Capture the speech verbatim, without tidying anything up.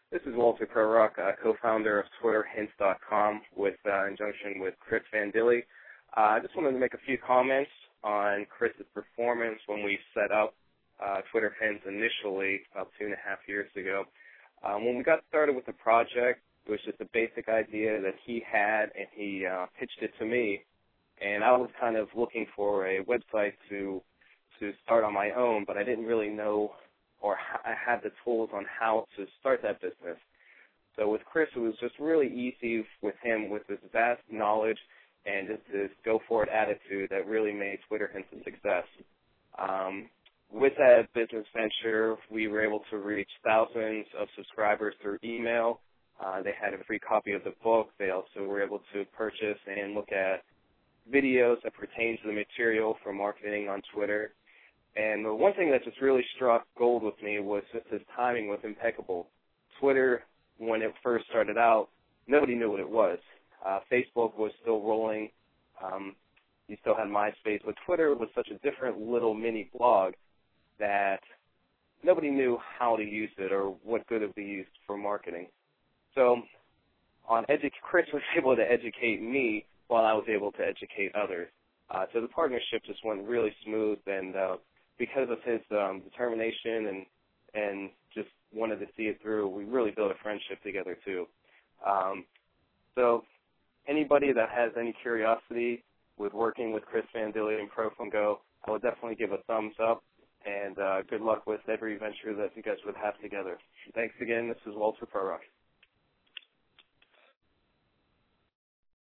This is Walter Prorock, uh, co-founder of Twitter Hints dot com, with uh, injunction with Chris Van Dille. Uh, I just wanted to make a few comments on Chris's performance when we set up uh, Twitter Hints initially about two and a half years ago. Um, when we got started with the project, it was just a basic idea that he had, and he uh, pitched it to me. And I was kind of looking for a website to to start on my own, but I didn't really know or I had the tools on how to start that business. So with Chris, it was just really easy with him, with his vast knowledge and just his go-for-it attitude that really made Twitter Hints a success. Um, with that business venture, we were able to reach thousands of subscribers through email. Uh, they had a free copy of the book. They also were able to purchase and look at videos that pertain to the material for marketing on Twitter. And the one thing that just really struck gold with me was just his timing was impeccable. Twitter, when it first started out, nobody knew what it was. Uh, Facebook was still rolling. Um, you still had MySpace, but Twitter was such a different little mini blog that nobody knew how to use it or what good it would be used for marketing. So on edu- Chris was able to educate me while I was able to educate others. Uh, so the partnership just went really smooth, and uh, because of his um, determination and and just wanted to see it through, we really built a friendship together too. Um, so anybody that has any curiosity with working with Chris Van Dille and ProFungo, I would definitely give a thumbs up, and uh, good luck with every venture that you guys would have together. Thanks again. This is Walter Prorock.